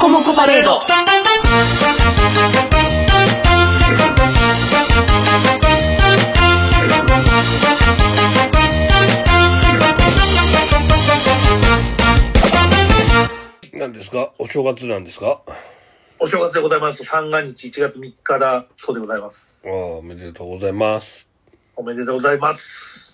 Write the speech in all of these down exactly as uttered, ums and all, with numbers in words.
コモコパレード。 何ですか？お正月なんですか？ お正月でございます。三が日いちがつみっかだそうでございます。 ああ、おめでとうございます。 おめでとうございます。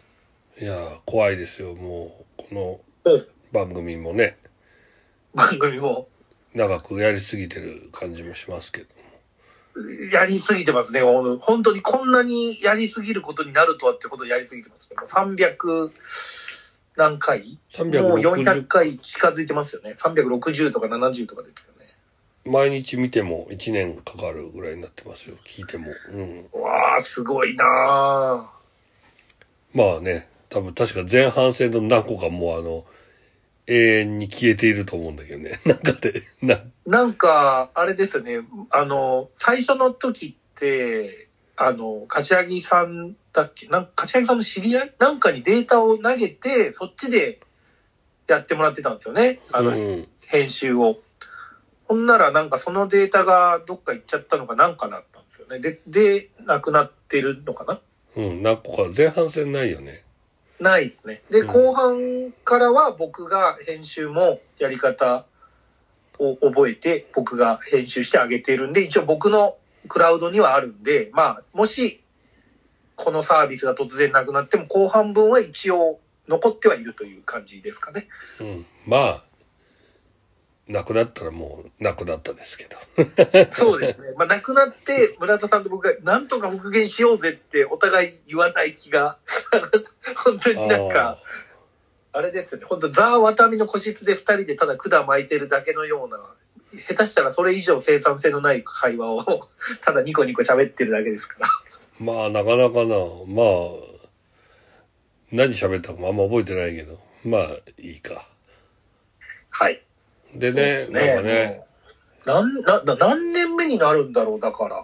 いやー、怖いですよ。もうこの番組もね、 番組も長くやりすぎてる感じもしますけど、 やりすぎてますね。本当にこんなにやりすぎることになるとはってことでやりすぎてますね。さんびゃく何回さんびゃくろくじゅうもうよんひゃっかい近づいてますよね。さんびゃくろくじゅうとかななじゅうとかですよね。 毎日見てもいちねんかかるぐらいになってますよ。聞いても。うん。 わー、すごいなー。 まあね、多分確か前半戦の何個かもうあの、永遠に消えていると思うんだけどね。なんかで、な、 なんか、あれですよね。あの、最初の時って、あの、柏木さんだっけなんか柏木さんの知り合いなんかにデータを投げて、そっちでやってもらってたんですよね。あの、うん、編集を。ほんならなんかそのデータがどっか行っちゃったのかなんかなったんですよね。で、で、なくなってるのかな？ うん、何個か前半戦ないよね。 ないですね。で、うん、後半からは僕が編集もやり方を覚えて、僕が編集してあげてるんで、一応僕のクラウドにはあるんで、まあ、もし、このサービスが突然なくなっても、後半分は一応残ってはいるという感じですかね。 うん。まあ、なくなったらもう、なくなったですけど。 そうですね。まあ、なくなって、村田さんと僕が、なんとか復元しようぜってお互い言わない気が、本当になんか、あれですよね。本当ザ・ワタミの個室で二人でただ管巻いてるだけのような、下手したらそれ以上生産性のない会話をただニコニコ喋ってるだけですから。 まあなかなかな、まあ何喋ったかもあんま覚えてないけど、まあいいか。 はい。 でね、でねなんかね、 何なな何年目になるんだろうだから。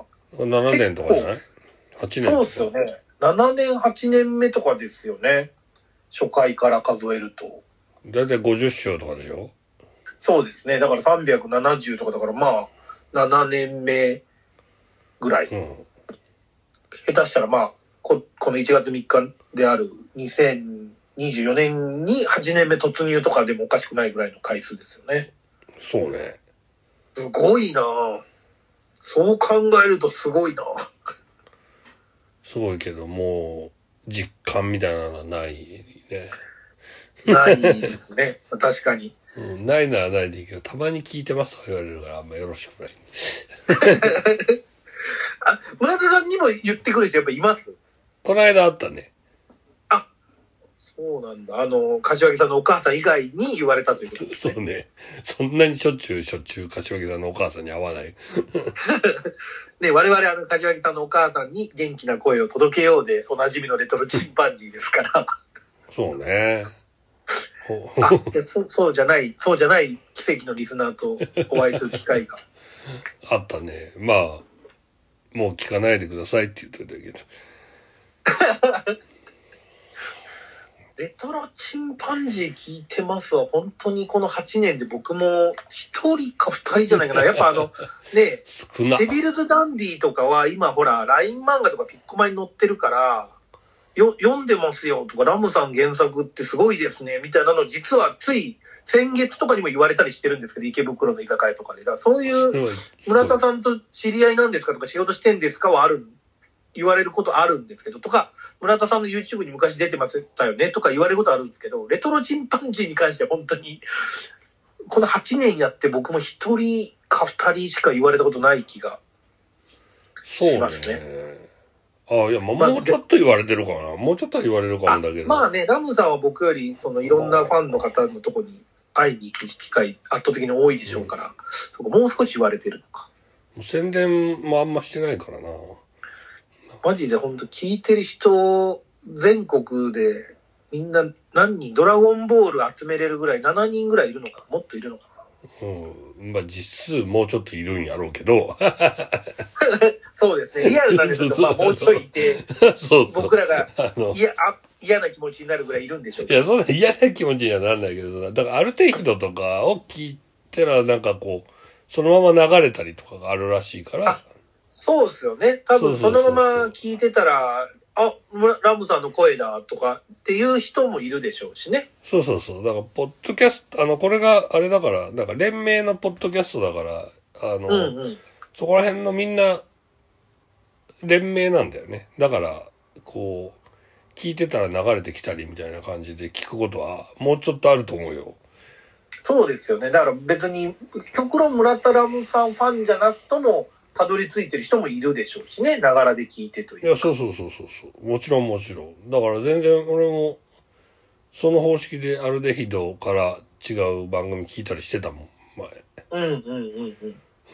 ななねんとかじゃない？はちねんとか。 そうですよね。ななねんはちねんめとかですよね。初回から数えると。 だいたいごじゅっしょうとかでしょ？ そうですね。だからさんびゃくななじゅうとかだからまあななねんめぐらい。うん、下手したらまあ こ, このいちがつみっかであるにせんにじゅうよねんにはちねんめ突入とかでもおかしくないぐらいの回数ですよね。 そうね。 すごいなぁ。そう考えるとすごいなぁ。 すごいけどもう実感みたいなのはないね。 ないですね。確かに。 うん、ないならないでいいけど、たまに聞いてますとか言われるからあんまよろしくない。 あ、村田さんにも言ってくる人やっぱいます？ この間あったね。 あ、そうなんだ。あの、柏木さんのお母さん以外に言われたということですね。 そうね。そんなにしょっちゅうしょっちゅう柏木さんのお母さんに会わない。 ね、我々あの柏木さんのお母さんに元気な声を届けようでおなじみのレトロチンパンジーですから。 そうね。 あ、そ、そうじゃない、そうじゃない奇跡のリスナーとお会いする機会が。 あったね。まあ、もう聞かないでくださいって言ってたけど。 レトロチンパンジー聞いてますわ。本当にこのはちねんで僕も一人か二人じゃないかな。やっぱあの、ね、 少な。 デビルズダンディとかは今ほら、ライン 漫画とかピッコマに載ってるから、よ、読んでますよとか、ラムさん原作ってすごいですね、みたいなの実はつい先月とかにも言われたりしてるんですけど、池袋の居酒屋とかで。だからそういう村田さんと知り合いなんですかとか仕事してんですかはある、言われることあるんですけど、とか、村田さんの YouTube に昔出てましたよねとか言われることあるんですけど、レトロチンパンジーに関しては本当に、このはちねんやって僕も一人か二人しか言われたことない気がしますね。 そうね。ああ、いや、まあ、もうちょっと言われてるかな。もうちょっと言われるかもだけど。 まあね、ラムさんは僕より、そのいろんなファンの方のとこに会いに行く機会、圧倒的に多いでしょうから、うん、そこもう少し言われてるのか。 宣伝もあんましてないからな。 マジで本当聞いてる人、全国でみんな何人、ドラゴンボール集めれるぐらい、ななにんぐらいいるのかな、もっといるのかな。 うん。まあ実数もうちょっといるんやろうけど。 そうですね。リアルなんですけど、まあもうちょいいて、そうそう僕らが嫌嫌な気持ちになるぐらいいるんでしょうけど。 いや、そんな嫌な気持ちにはならないけど、だからある程度とかを聞いたらなんかこう、 そのまま流れたりとかがあるらしいから。 そうですよね。多分そのまま聞いてたら、あ、ラムさんの声だとかっていう人もいるでしょうしね。 そうそうそう。だから、ポッドキャスト、あの、これがあれだから、なんか連名のポッドキャストだから、あの、 うんうん、 そこら辺のみんな、連名なんだよね。だから、こう、聞いてたら流れてきたりみたいな感じで聞くことは、もうちょっとあると思うよ。 そうですよね。だから別に、極論村田ラムさんファンじゃなくとも、たどり着いてる人もいるでしょうしね。ながらで聞いてという。 いや、そうそうそうそうそう。もちろんもちろん。だから全然俺も、その方式でアルデヒドから違う番組聞いたりしてたもん、前。 うんうんうんうん。うん。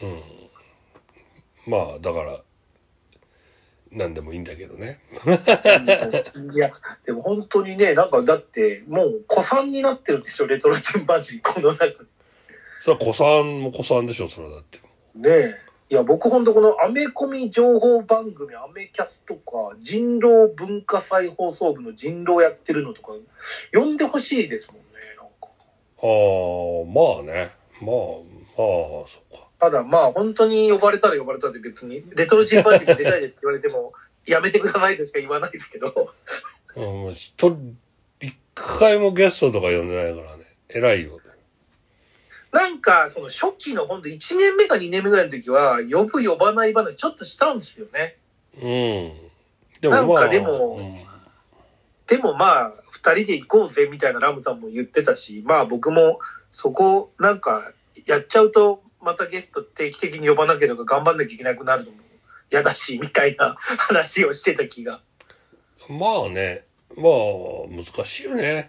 まあ、だから、なんでもいいんだけどね。 いや、でも本当にね、なんかだって、もう古参になってるでしょ、レトロチンバジ、この中で。 それは古参も古参でしょ、それはだって。 ねえ。いや、僕本当このアメコミ情報番組、アメキャスとか、人狼文化祭放送部の人狼やってるのとか、呼んでほしいですもんね、なんか。 ああ、まあね。まあ、まあ、そうか。 ただまあ、本当に呼ばれたら呼ばれたで別に、レトロチンバジに出たいですって言われても、やめてくださいとしか言わないですけど。 うん、一人、一回もゲストとか呼んでないからね。偉いよ。 なんか、その初期のほんといちねんめかにねんめぐらいの時は、呼ぶ呼ばない話ちょっとしたんですよね。 うん。でもまあ。 なんかでも、 うん、 でもまあ、二人で行こうぜみたいなラムさんも言ってたし、まあ僕もそこなんかやっちゃうと、またゲスト定期的に呼ばなければ頑張んなきゃいけなくなるのも嫌だし、みたいな話をしてた気が。 まあね。まあ、難しいよね。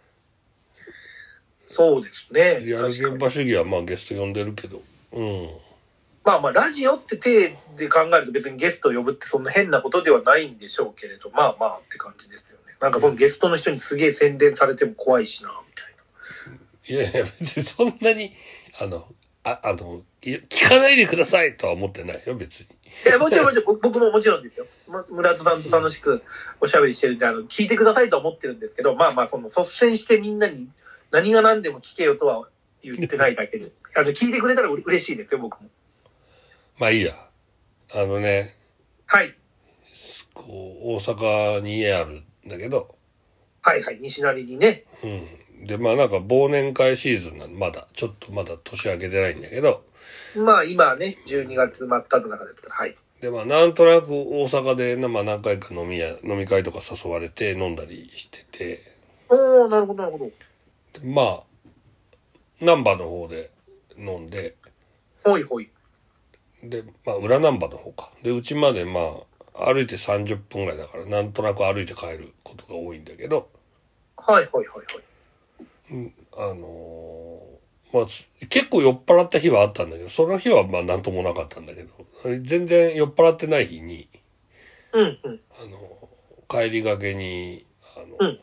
そうですね。 リアル現場主義はまあゲスト呼んでるけど。うん。 まあまあ、ラジオって体で考えると別にゲストを呼ぶってそんな変なことではないんでしょうけれど、まあまあって感じですよね。なんかそのゲストの人にすげえ宣伝されても怖いしな、みたいな。いやいや、別にそんなに、あの、あ、あの、聞かないでくださいとは思ってないよ、別に。 いや、もちろんもちろん、僕ももちろんですよ。村田さんと楽しくおしゃべりしてるんで、あの、聞いてくださいとは思ってるんですけど、まあまあ、その率先してみんなに何が何でも聞けよとは言ってないだけで、あの、聞いてくれたら嬉しいですよ、僕も。 まあいいや。あのね。 はい。 こう、大阪に家あるんだけど。 はいはい、西成にね。 うん。で、まあなんか忘年会シーズンなんで、まだ、ちょっとまだ年明けてないんだけど。 まあ今ね、じゅうにがつ真っ只中ですから、はい。 で、まあなんとなく大阪で、まあ何回か飲み屋、飲み会とか誘われて飲んだりしてて。 おー、なるほどなるほど。 まあ、難波の方で飲んで。 ほいほい。 で、まあ裏難波の方か。で、うちまでまあ、歩いてさんじゅっぷんぐらいだから、なんとなく歩いて帰ることが多いんだけど。 はいはいはいはい。 うん、あのー、まあ、結構酔っ払った日はあったんだけど、その日はまあなんともなかったんだけど、全然酔っ払ってない日に、 うんうん。 あの、帰りがけに、あの、 うん、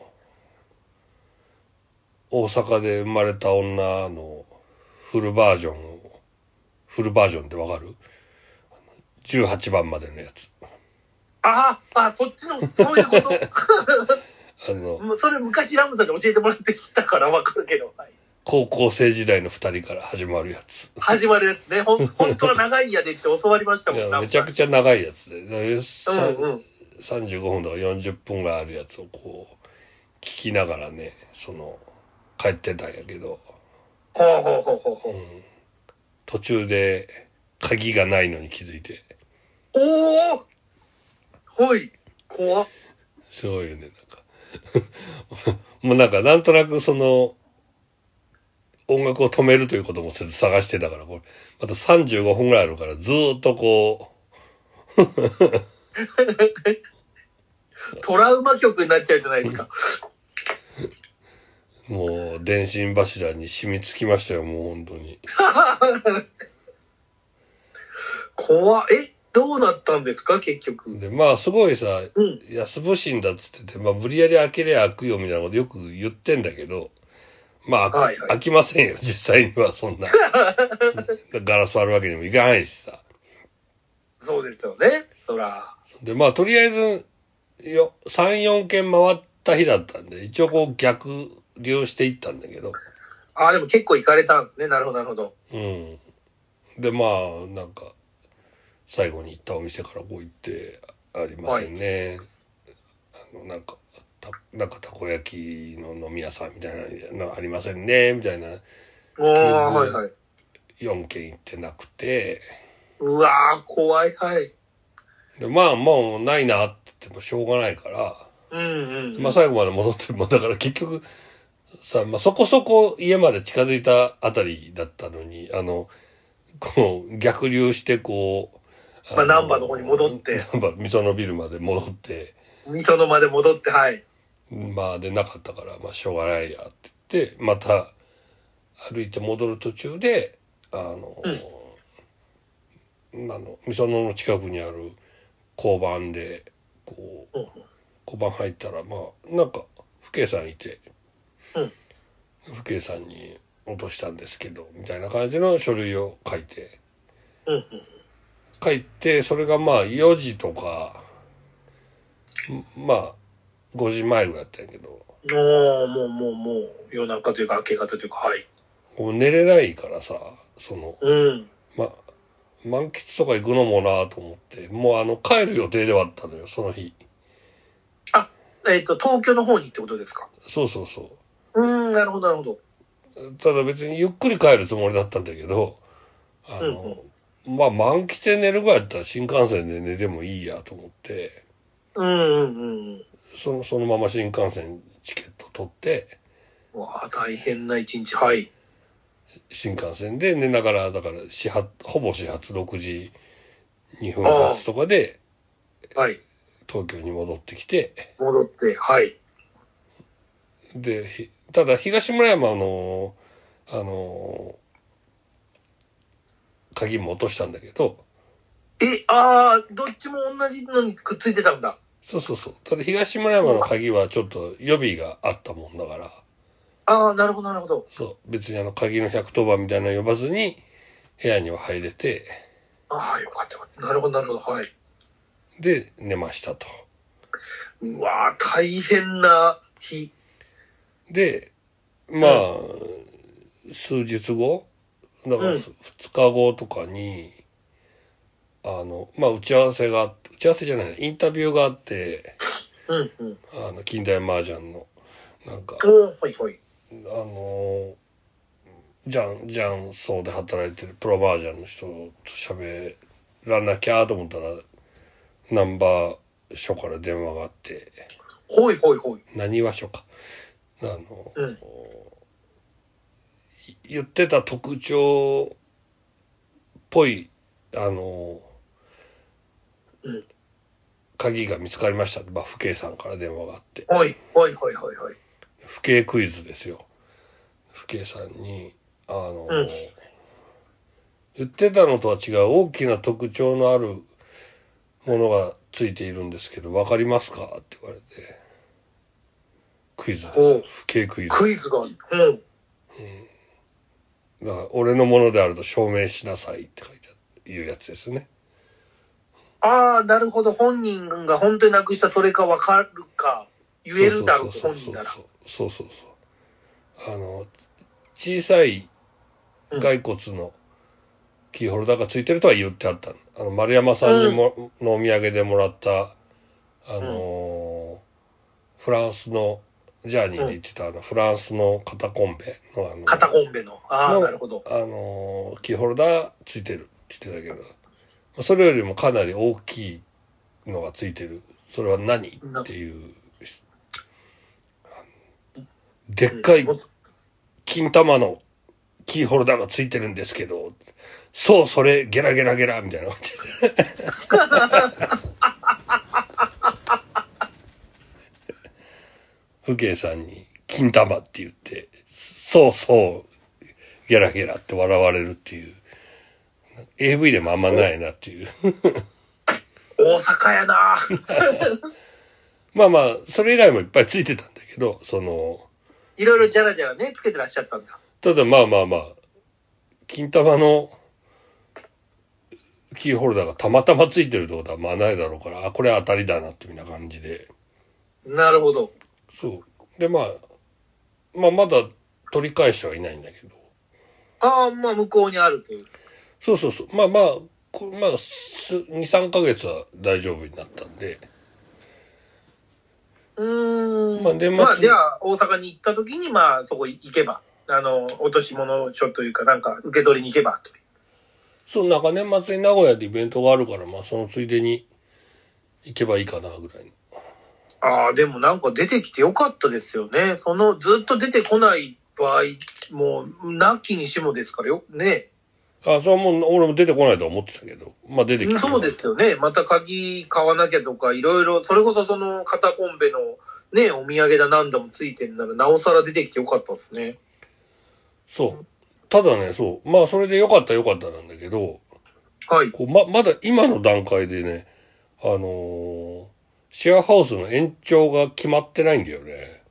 大阪で生まれた女のフルバージョンを、フルバージョンってわかる ?じゅうはち 番までのやつ。 ああ、あ、そっちの、そういうこと。 あの、 それ昔ラムさんに教えてもらって知ったからわかるけど、はい。 高校生時代の二人から始まるやつ。 始まるやつね。ほん、本当は長いやでって教わりましたもん。 いや、めちゃくちゃ長いやつで。 うんうん。 さんじゅうごふんとかよんじゅっぷんぐらいあるやつをこう、聞きながらね、その、帰ってたんやけど。 ほうほうほうほうほう。うん、 途中で鍵がないのに気づいて。 おおほい。怖っ。 すごいよね、なんか。もうなんか、なんとなくその、音楽を止めるということもせず探してたから、これ、またさんじゅうごふんぐらいあるから、ずーっとこう、 トラウマ曲になっちゃうじゃないですか。 もう、電信柱に染みつきましたよ、もう本当に。 怖っ。え、どうなったんですか、結局。 で、まあ、すごいさ、 うん、 安不審だっつってて、まあ、無理やり開けりゃ開くよみたいなことよく言ってんだけど、まあ、はいはい、開きませんよ、実際にはそんな。ガラス割るわけにもいかないしさ。 そうですよね、そら。 で、まあ、とりあえず、よ、さん、よんけん回った日だったんで、一応こう逆流していったんだけど。 ああ、でも結構行かれたんですね。なるほど、なるほど。 うん。 で、まあ、なんか、最後に行ったお店からこう言ってありませんね。はい、あの、なんか、たなんかたこ焼きの飲み屋さんみたいなのありませんね、みたいな。 ああ、はいはい。 よんけん行ってなくて。 うわー、怖い、はい。 で、まあ、もうないなって言ってもしょうがないから、 うんうん、うん。 まあ最後まで戻ってるもんだから結局、さ、まあそこそこ家まで近づいたあたりだったのに、あの、こう、逆流してこう、 まあ、 あの、 難波の方に戻って。 難波、みそのビルまで戻って、 味噌のまで戻って、はい。 まあでなかったから、まあしょうがないやって言って、また歩いて戻る途中で、あの、うん、あの、みそのの近くにある交番で、こう、 うん、 交番入ったら、まあ、なんか、父兄さんいて、 うん。 父兄さんに落としたんですけど、みたいな感じの書類を書いて、 うん、うん。 書いて、それがまあよじとか、まあごじまえぐらいだったんやけど。 おー、もう、もう、もう、夜中というか明け方というか、はい。 もう寝れないからさ、その、 うん。 ま、満喫とか行くのもなと思って、もうあの、帰る予定ではあったのよ、その日。 あ、えっと、東京の方にってことですか？ そうそうそう。 うーん、なるほど、なるほど。 ただ別にゆっくり帰るつもりだったんだけど、あうん、うん。 の、まあ満喫で寝るぐらいだったら新幹線で寝てもいいやと思って、 うん、うん、うん。 その、そのまま新幹線チケット取って、 わあ、大変な一日、はい。 新幹線で寝ながら、だから始発、ほぼ始発ろくじにふんあ発とかであ、はい。 東京に戻ってきて、 戻って、はい。 で、ひただ東村山の、あの、鍵も落としたんだけど、 え、ああ、どっちも同じのにくっついてたんだ。 そうそうそう。ただ東村山の鍵はちょっと予備があったもんだから、 ああ、なるほど、なるほど。 そう、別にあの鍵のひゃくとおばみたいなの呼ばずに部屋には入れて、 ああ、よかった、よかった。なるほど、なるほど、はい。 で、寝ましたと。 うわあ、大変な日。 で、まあ、 うん、 数日後、だからうん、 ふつかごとかに、あの、まあ、打ち合わせが、打ち合わせじゃない、インタビューがあって、 うん、うん。 あの、近代麻雀の、なんか、 おー、はい、はい。 あの、じゃん、じゃん、そうで働いてるプロ麻雀の人と喋らなきゃと思ったら、ナンバー署から電話があって、 ほい、ほい、ほい。 何話署か。あの、 うん、 言ってた特徴っぽい、あの、 うん。 鍵が見つかりましたって、まあ、父兄さんから電話があって。 ほい、ほい、ほい、ほい、ほい。 父兄クイズですよ。父兄さんに、あの、 うん。 言ってたのとは違う大きな特徴のあるものがついているんですけど、わかりますかって言われて、クイズです。 ほう。 父兄クイズ。 クイズが、うん。 だから俺のものであると証明しなさいって書いてあるいうやつですね。 ああ、なるほど。本人が本当になくしたそれかわかるか、言そうえるだろうと、 そうそうそう本人なら。 そうそうそうそうそう。あの、小さいうん。 骸骨のキーホルダーがついてるとは言ってあったの。あの、丸山さんにうん。 も、のお土産でもらった、あうん。 のーフランスの、ジャーニーうん。 で行ってたあの、フランスの肩コンベのあの肩コンベの。ああ、なの、 るほど。 あのーキーホルダーついてるって言ってたけど、それよりもかなり大きいのがついてる。それは何っなていう、でっうん。 かい金玉のキーホルダーがついてるんですけど、そう、それ、ゲラゲラゲラ、みたいな感じで。父兄さんに、金玉って言って、そうそう、ゲラゲラって笑われるっていう、エーブイ でもあんまないなっていう。 大阪やな。 まあまあ、それ以外もいっぱいついてたんだけど、その、 いろいろじゃらじゃらね、つけてらっしゃったんだ。 ただまあまあまあ、金玉のキーホルダーがたまたまついてるってことはまあないだろうから、あ、これ当たりだなっていうような感じで。 なるほど。 そう。でまあ、まあまだ取り返してはいないんだけど。 ああ、まあ、向こうにあるという。 そうそうそう。まあまあ、こまあ、に、さんかげつは大丈夫になったんで。 うーん。 まあ、年末。 まあ、じゃあ、大阪に行った時に、まあ、そこ行けば、あの、落とし物書というか、なんか、受け取りに行けば、と。 そう、なんか年末に名古屋でイベントがあるから、まあ、そのついでに行けばいいかな、ぐらいの。 ああ、でもなんか出てきてよかったですよね。その、ずっと出てこない場合、もう、なきにしもですからよ、ね。 あ、それはもう、俺も出てこないとは思ってたけど、まあ出てきて。 そうですよね。また鍵買わなきゃとか、いろいろ、それこそその、肩コンベの、ね、お土産だなんだもついてんなら、なおさら出てきてよかったですね。 そう。ただね、そう。まあ、それでよかったよかったなんだけど、 はい。 こうま、まだ今の段階でね、あのー、シェアハウスの延長が決まってないんだよね。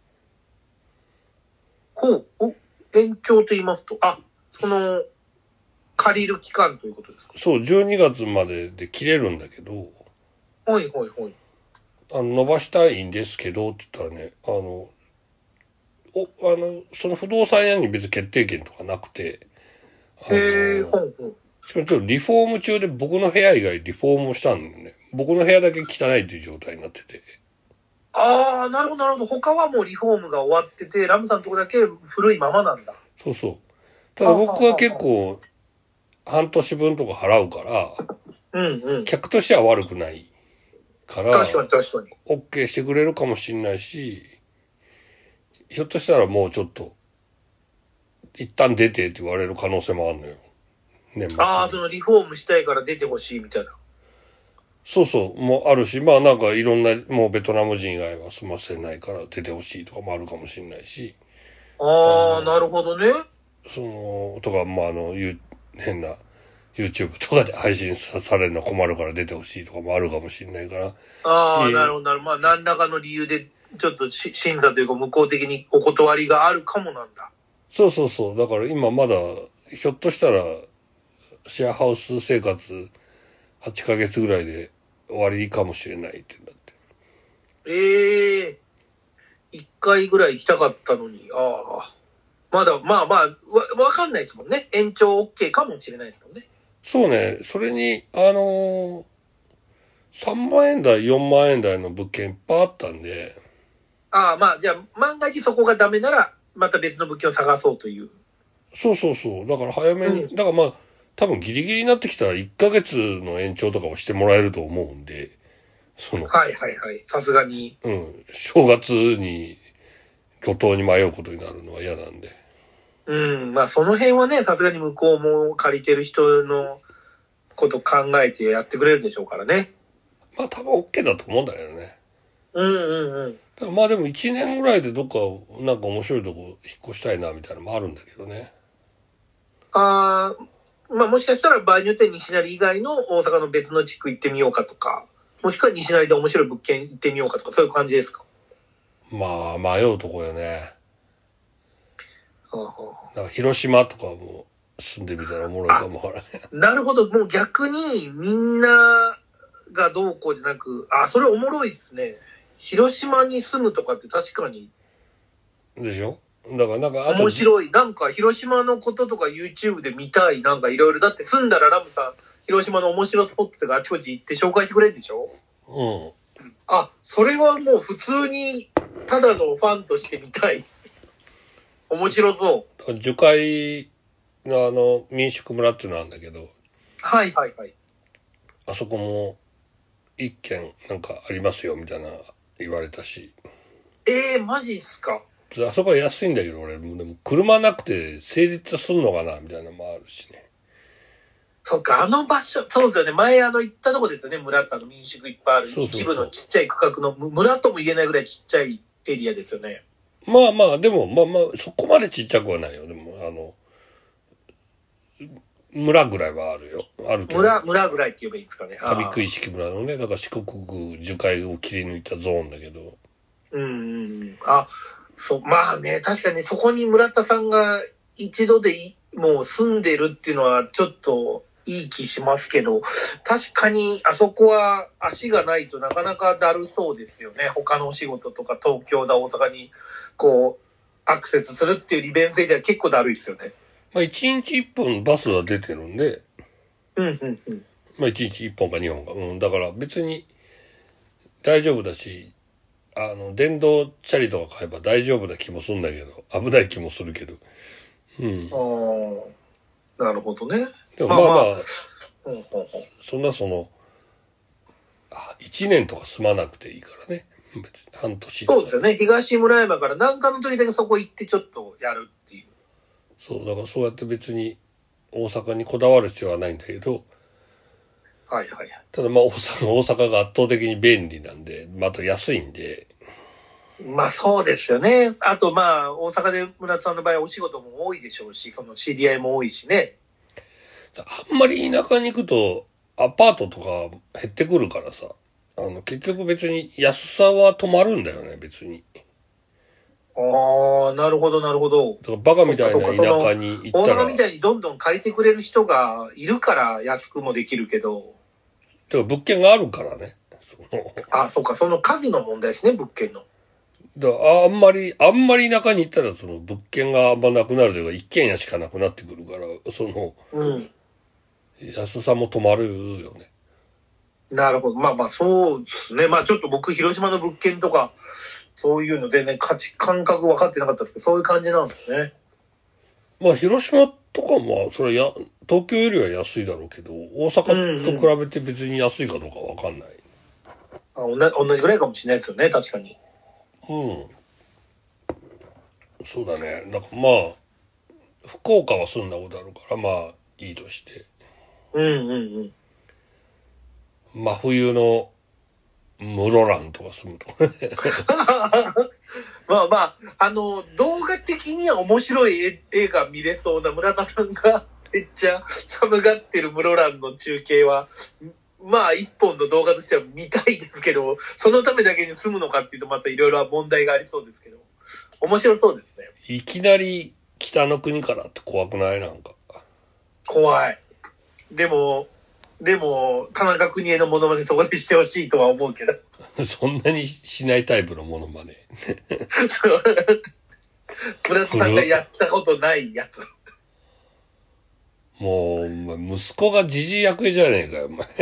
ほう、お、延長と言いますと、あ、その、借りる期間ということですか？ そう、じゅうにがつまでで切れるんだけど、 はいはいはい。 あの、伸ばしたいんですけど、って言ったらね、あの、お、あの、その不動産屋に別に決定権とかなくて、あのへえ、ほうほう。 しかもちょっとリフォーム中で僕の部屋以外リフォームをしたんだよね。僕の部屋だけ汚いという状態になってて。 ああ、なるほどなるほど。他はもうリフォームが終わってて、ラムさんのとこだけ古いままなんだ。 そうそう。ただ僕は結構、半年分とか払うから、 うんうん。 客としては悪くないから、 確かに確かに。 OK してくれるかもしれないし、ひょっとしたらもうちょっと、一旦出てって言われる可能性もあるのよ。年末に。 ああ、そのリフォームしたいから出てほしいみたいな。 そうそう、もうあるし、まあなんかいろんな、もうベトナム人以外は済ませないから出てほしいとかもあるかもしれないし。 ああ、なるほどね。 その、とか、まああの、変な、YouTube とかで配信されるの困るから出てほしいとかもあるかもしれないから。 ああ、なるほどなるほど。まあ、何らかの理由で、ちょっとし審査というか、向こう的にお断りがあるかもなんだ。 そうそうそう。だから今まだ、ひょっとしたら、シェアハウス生活はちかげつぐらいで終わりかもしれないってなって。 ええー、一回ぐらい行きたかったのに、ああ。まだ、まあまあ、わ、わかんないですもんね。延長 OK かもしれないですもんね。 そうね。それに、あのー、さんまんえん台、よんまんえん台の物件いっぱいあったんで。 ああ、まあ、じゃあ、万が一そこがダメなら、また別の物件を探そうという。 そうそうそう。だから早めに、 うん、 だからまあ、多分ギリギリになってきたらいっかげつの延長とかをしてもらえると思うんで、その、 はいはいはい。さすがに。 うん、正月に路頭に迷うことになるのは嫌なんで。 うん、まあその辺はね、さすがに向こうも借りてる人のこと考えてやってくれるでしょうからね。 まあ多分 OK だと思うんだけどね。 うんうんうん。 だからまあでもいちねんぐらいでどっかなんか面白いとこ引っ越したいなみたいなのもあるんだけどね。 ああ、まあもしかしたら場合によっては西成以外の大阪の別の地区行ってみようかとか、もしくは西成で面白い物件行ってみようかとか、そういう感じですか？ まあ迷うとこよね。 はあはあ、 なんか広島とかも住んでみたらおもろいかもわからない。 なるほど。もう逆にみんながどうこうじゃなく、あ、それおもろいですね。広島に住むとかって確かにでしょ？だからなんかあと面白い。なんか広島のこととか YouTube で見たい。なんかいろいろ。だって住んだらラムさん、広島の面白スポットとかあちこち行って紹介してくれるでしょ？ うん。 あ、それはもう普通にただのファンとして見たい。面白そう。 樹海のあの民宿村っていうのあるんだけど、 はいはいはい。 あそこも一軒なんかありますよみたいな言われたし。 えー、マジっすか。 あそこは安いんだけど俺、でも車なくて成立すんのかなみたいなのもあるしね。 そっか、あの場所、そうですよね。前あの行ったとこですよね。村ってあの民宿いっぱいある。 そうそうそう一部のちっちゃい区画の、村とも言えないぐらいちっちゃいエリアですよね。 まあまあ、でも、まあまあ、そこまでちっちゃくはないよ。でも、あの、村ぐらいはあるよ。あるけど。 村、村ぐらいって言えばいいんですかね。 上九式村のね、だから四国樹海を切り抜いたゾーンだけど。 うんうんうん。あ、そう、まあね、確かにそこに村田さんが一度でいもう住んでるっていうのはちょっといい気しますけど、確かにあそこは足がないとなかなかだるそうですよね。他のお仕事とか東京だ大阪にこうアクセスするっていう利便性では結構だるいですよね。 まあ、一日一本バスは出てるんで。 うんうんうん。 まあいちにちいっぽんかにほんか。うん。だから別に大丈夫だし、あの、電動チャリとか買えば大丈夫な気もするんだけど、危ない気もするけど。うん。 ああ、なるほどね。 でもまあまあ、 まあまあ、うんうんうん、 そんなその、いちねんとか住まなくていいからね。別に半年とか。 そうですよね。東村山から何かの時だけそこ行ってちょっとやるっていう。 そう、だからそうやって別に大阪にこだわる必要はないんだけど、 はいはい。 ただまあ大阪、大阪が圧倒的に便利なんで、また安いんで。 まあそうですよね。あとまあ大阪で村田さんの場合お仕事も多いでしょうし、その知り合いも多いしね。 あんまり田舎に行くとアパートとか減ってくるからさ、あの結局別に安さは止まるんだよね、別に。 ああ、なるほどなるほど。 だからバカみたいな田舎に行ったら、 大阪みたいにどんどん借りてくれる人がいるから安くもできるけど。 てか物件があるからね。そのあ、そうか、その数の問題ですね、物件の。 だからあんまり、あんまり田舎に行ったらその物件があんまなくなるというか一軒家しかなくなってくるから、その、 うん。 安さも止まるよね。 なるほど。まあまあそうですね。まあちょっと僕広島の物件とか、そういうの全然価値感覚分かってなかったですけど、そういう感じなんですね。 まあ広島とかも、それや、東京よりは安いだろうけど、大阪と比べて別に安いかどうかわかんない。 あ、おな同じぐらいかもしれないですよね、確かに。 うん。そうだね。だからまあ、福岡は住んだことあるから、まあ、いいとして。 うんうんうん。 真冬の室蘭とか住むと。 まあまあ、あの、動画的には面白い映画見れそうな村田さんがめっちゃ寒がってる室蘭の中継は、まあ一本の動画としては見たいですけど、そのためだけに住むのかっていうとまたいろいろ問題がありそうですけど、面白そうですね。 いきなり北の国からって怖くない？なんか。 怖い。でも、でも、田中邦衛のモノマネそこでしてほしいとは思うけど。 そんなにしないタイプのものまね。 村田さんがやったことないやつ。 もう、息子がじじい役じゃねえかよ、お前。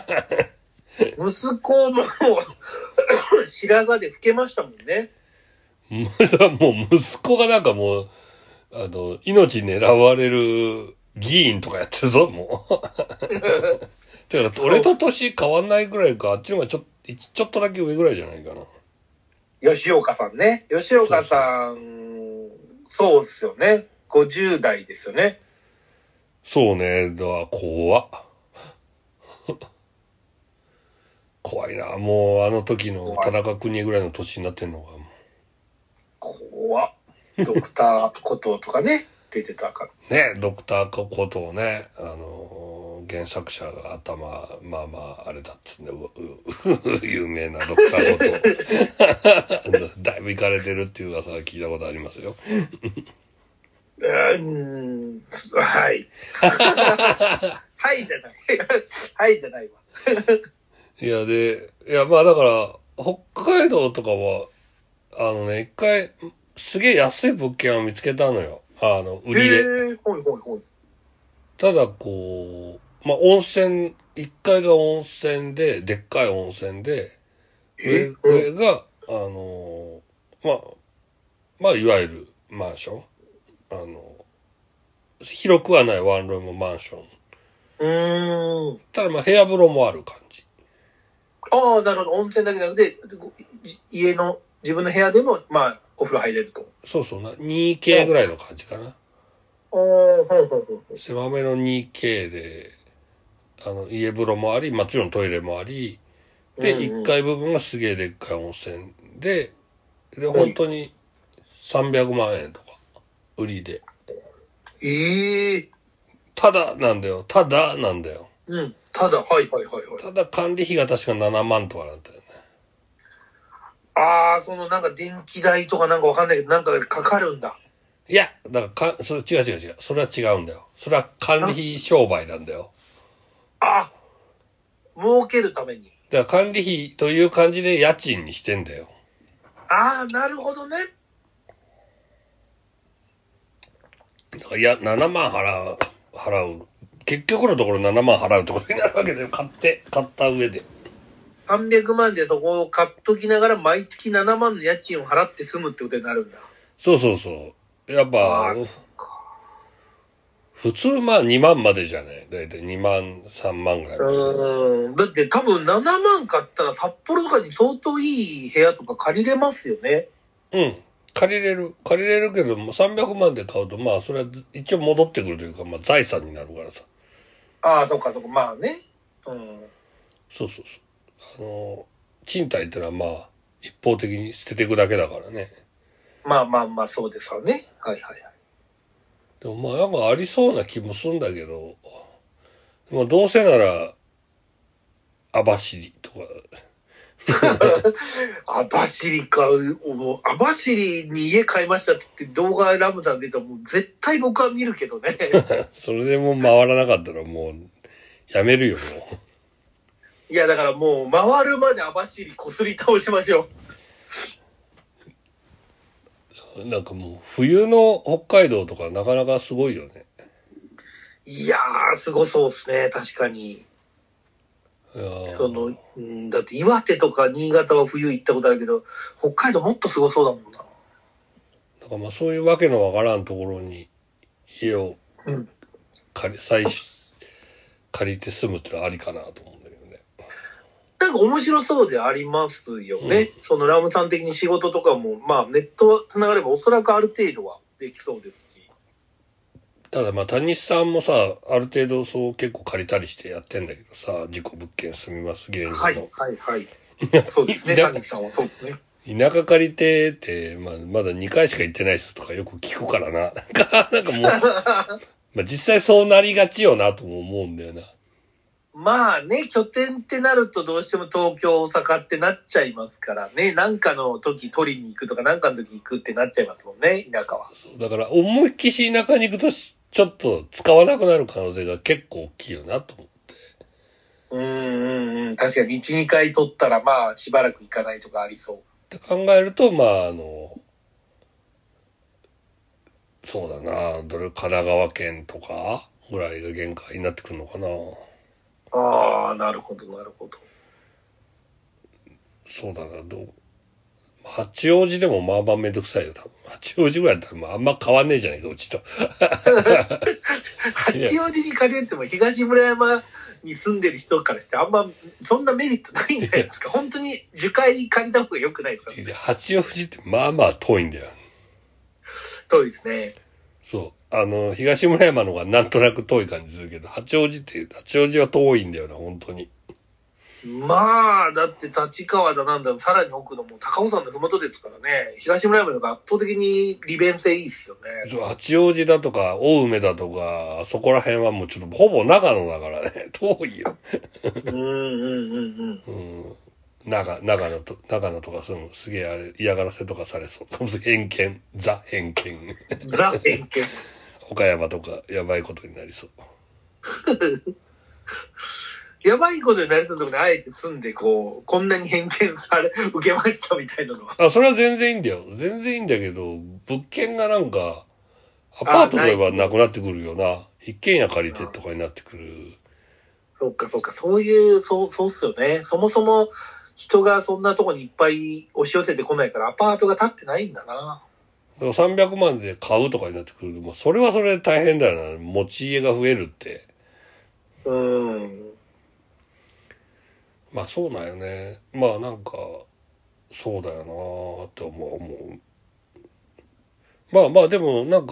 息子も白髪で老けましたもんね。 もう息子がなんかもう、あの、命狙われる議員とかやってるぞ、もう。てか、俺と年変わんないぐらいか、あっちの方がちょっと、ちょっとだけ上ぐらいじゃないかな。 吉岡さんね。吉岡さん、そうですよね。ごじゅう代ですよね。 そうね、だから怖っ。怖いな。もうあの時の田中邦衛ぐらいの年になってんのか。 怖っ。ドクターこととかね、出てたから。 ね、ドクターことをね、あの、原作者が頭、まあまあ、あれだっつうんで、有名なドクターこと。だいぶ行かれてるっていう噂は聞いたことありますよ。 うーん、はい。はいじゃない。はいじゃないわ。 いや、で、いや、まあだから、北海道とかは、あのね、一回、すげえ安い物件を見つけたのよ。あの、売りで。 へー、ほいほいほい。 ただ、こう、まあ温泉、一階が温泉で、でっかい温泉で、上、上が、あの、まあ、まあ、いわゆるマンション。あの、広くはないワンルームマンション。 うーん。 ただ、まあ、部屋風呂もある感じ。 ああ、なるほど。温泉だけじゃなくて、家の、自分の部屋でも、まあ、お風呂入れると。 そうそうな、にケー ぐらいの感じかな。 ああ、ほうほうほうほう。 狭めの にケー で、あの、家風呂もあり、もちろんトイレもあり、で、 うんうん、 いっかい部分がすげえでっかい温泉で、で、本当にさんびゃくまんえんとか、売りで。 ええー。 ただなんだよ。ただなんだよ。 うん。ただ、はいはいはいはい。 ただ管理費が確かななまんとかなんだよね。 ああ、そのなんか電気代とかなんかわかんないけど、なんかかかるんだ。 いや、だからか、それ違う違う違う。それは違うんだよ。それは管理費商売なんだよ。 あ、儲けるために。 だから管理費という感じで家賃にしてんだよ。 ああ、なるほどね。 だからいや、ななまん払う、払う結局のところななまん払うってことになるわけで、買って、買った上で。 さんびゃくまんでそこを買っときながら毎月ななまんの家賃を払って済むってことになるんだ。 そうそうそう。やっぱ、普通まあにまんまでじゃない。だいたいにまん、さんまんぐらい。 うん。だって多分ななまん買ったら札幌とかに相当いい部屋とか借りれますよね。 うん。借りれる。借りれるけども、さんびゃくまんで買うと、まあそれは一応戻ってくるというか、まあ財産になるからさ。 ああ、そっかそっか。まあね。うん。 そうそうそう。あの、賃貸ってのはまあ、一方的に捨てていくだけだからね。 まあまあまあ、そうですわね。はいはいはい。 でもまあなんかありそうな気もするんだけど、まあどうせなら、網走とか。 網走か、もう網走に家買いましたって言って動画ラムさん出たらもう絶対僕は見るけどね。 それでもう回らなかったらもう、やめるよ、もいやだからもう回るまで網走こすり倒しましょう。なんかもう、冬の北海道とかなかなかすごいよね。 う。いやー、すごそうですね、確かに。 いやその、うん、だって岩手とか新潟は冬行ったことあるけど、北海道もっとすごそうだもんな。 だからまあそういうわけのわからんところに家を借り、再借りて住むってのはありかなと思うんだけどね。 なんか面白そうでありますよね。 うん、 そのラムさん的に仕事とかも、まあネットつながればおそらくある程度はできそうですし。 ただまあ谷さんもさ、ある程度そう結構借りたりしてやってんだけどさ、事故物件住みます芸人の。 はいはいはい。そうですね、谷さんはそうですね。 田舎借りてって、まあ、まだにかいしか行ってないっすとかよく聞くからな。なんか、なんかもう、まあ実際そうなりがちよなとも思うんだよな。 まあね、拠点ってなるとどうしても東京、大阪ってなっちゃいますからね。なんかの時取りに行くとか、なんかの時行くってなっちゃいますもんね、田舎は。 そうだから思いっきし田舎に行くとちょっと使わなくなる可能性が結構大きいよなと思って。 うんうんうん。確かにいち、にかい取ったらまあしばらく行かないとかありそう。 って考えると、まああの、そうだな、どれ神奈川県とかぐらいが限界になってくるのかな。 ああ、なるほど、なるほど。 そうだな、どう。八王子でもまあまあめんどくさいよ、多分。八王子ぐらいだったらまああんま変わんねえじゃねえか、うちと。 八王子に借りるっても東村山に住んでる人からしてあんまそんなメリットないんじゃないですか。本当に樹海借りた方が良くないですか、ね。 八王子ってまあまあ遠いんだよ。 遠いですね。 そう。あの、東村山の方がなんとなく遠い感じするけど、八王子って、八王子は遠いんだよな、本当に。 まあ、だって立川だなんだ、さらに奥のもう高尾山のふもとですからね、東村山の方が圧倒的に利便性いいっすよね。 そう、八王子だとか、青梅だとか、そこら辺はもうちょっとほぼ長野だからね、遠いよ。 うんうんうんうん。 うん。長、長野と、長野とかすぐ、すげえあれ、嫌がらせとかされそう。偏見。ザ偏見。 ザ偏見。 岡山とか、やばいことになりそう。 やばいことになりそうなところにあえて住んで、こう、こんなに偏見され、受けましたみたいなのは。 あ、それは全然いいんだよ。全然いいんだけど、物件がなんか、アパートとかはなくなってくるよな。一軒家借りてとかになってくる。 そっかそっか、そういう、そう、そうっすよね。そもそも人がそんなとこにいっぱい押し寄せてこないから、アパートが建ってないんだな。 だからさんびゃくまんで買うとかになってくると、まあ、それはそれで大変だよな。持ち家が増えるって。 うん。 まあそうなんよね。まあなんか、そうだよなーって思う。思う。まあまあでもなんか、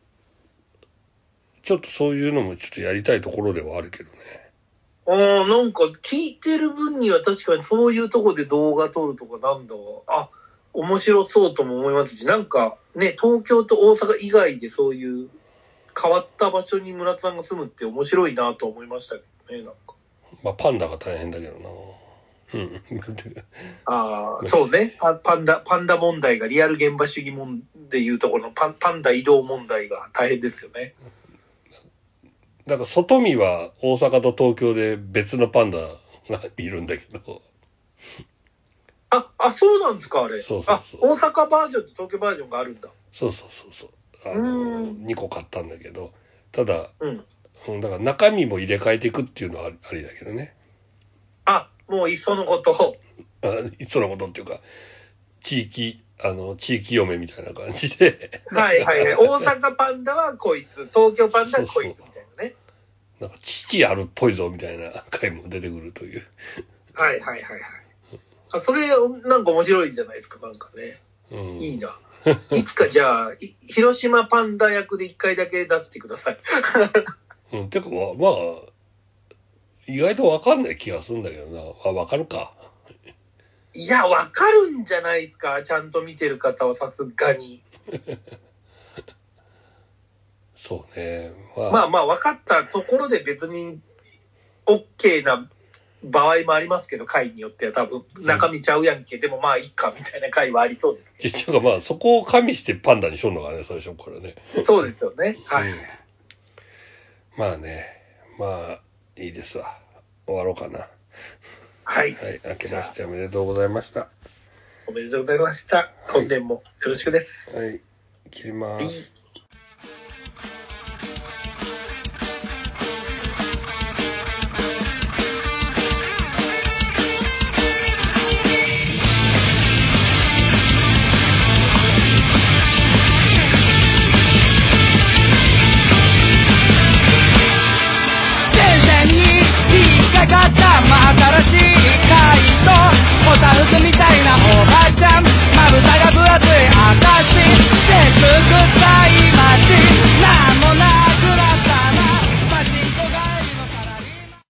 ちょっとそういうのもちょっとやりたいところではあるけどね。 ああ、なんか聞いてる分には確かにそういうとこで動画撮るとかなんだわ。あ、面白そうとも思いますし、なんかね、東京と大阪以外でそういう変わった場所に村田さんが住むって面白いなと思いましたけどね、なんか。 まあパンダが大変だけどな。うん。 ああ、そうねパ。パンダ、パンダ問題がリアル現場主義もんでいうところのパンパンダ移動問題が大変ですよね。 だから外見は大阪と東京で別のパンダがいるんだけど。 あ、あ、そうなんですか、あれ。 そうそうそう。 あ、大阪バージョンと東京バージョンがあるんだ。 そうそうそうそう。あうの、 ん。 にこ買ったんだけど、ただ、 うん。 うん、だから中身も入れ替えていくっていうのはありだけどね。 あ、もういっそのことを。 あ、いっそのことっていうか、地域、あの、地域嫁みたいな感じで。 はいはいはい。大阪パンダはこいつ、東京パンダはこいつみたいなね。 なんか父あるっぽいぞみたいな回も出てくるという。 はいはいはいはい。あ、それ、なんか面白いじゃないですか、なんかね。うん、いいな。いつかじゃあ、広島パンダ役で一回だけ出してください。 うん、てか、まあ、意外とわかんない気がするんだけどな。あ、わかるか。 いや、わかるんじゃないですか。ちゃんと見てる方はさすがに。 そうね。まあ、 まあまあ、分かったところで別に OK な場合もありますけど、回によっては多分、中身ちゃうやんけ、うん、でもまあいいかみたいな回はありそうですけど。 実はまあ、そこを加味してパンダにしようのがね、最初からね。 そうですよね。はい、うん。 まあね、まあ、いいですわ。終わろうかな。 はい。 はい。明けましておめでとうございました。 おめでとうございました。本年もよろしくです。 はい。切ります。はい。